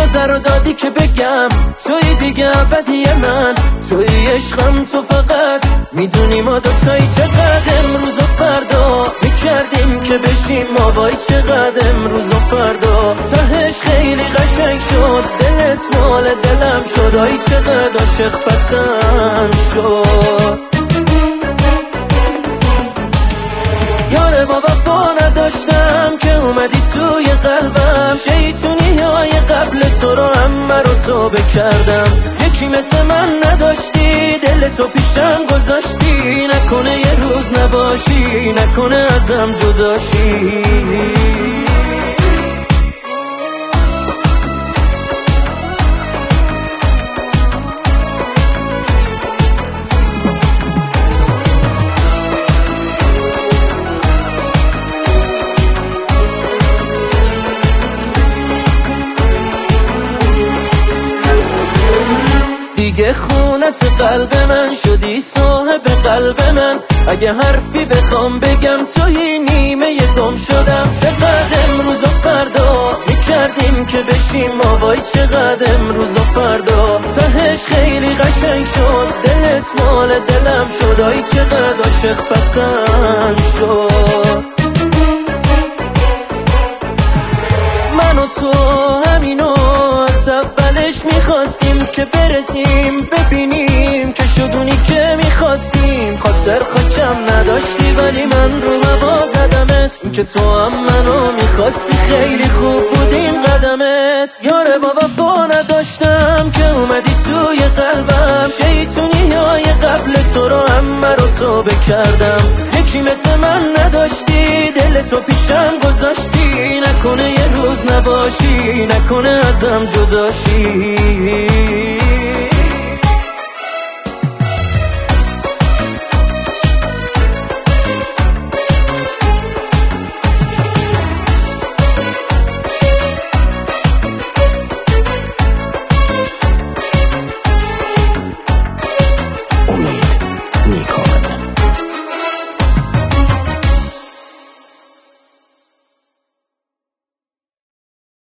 اجازه رو دادی که بگم توی دیگه ابدی من، توی عشقم تو فقط میدونی ما دوتایی چقدر امروز و فردا میکردیم که بشیم ما، وای چقدر امروز و فردا تهش خیلی قشنگ شد، دلت مال دلم شد، آی چقدر عاشق پسند شد. یاره با وفا نداشتم که اومدی توی قلبم، شیطونی های قبل تو رو هم رو تو بکردم، یکی مثل من نداشتی دل تو پیشم گذاشتی، نکنه یه روز نباشی، نکنه ازم جداشی. دیگه خونت قلب من شدی صاحب قلب من، اگه حرفی بخوام بگم توی نیمه گم شدم، چقدر امروز و فردا میکردیم که بشیم ما، وای چقدر امروز و فردا تهش خیلی قشنگ شد، دلت مال دلم شد، آی چقدر عاشق پسند شد. من و تو همینو از اولش میخواستیم که برسیم، ببینیم که شدونی که میخواستیم، خاطر خاکم نداشتی ولی من رو هوا زدمت، این که تو هم منو میخواستی خیلی خوب بودیم قدمت. یاره با وفا نداشتم که اومدی توی قلبم، شیطونی های قبل تو رو هم رو تو بکردم، یکی مثل من نداشتی دل تو پیشم گذاشتی، نکنه یه روز نباشی، نکنه ازم جداشی.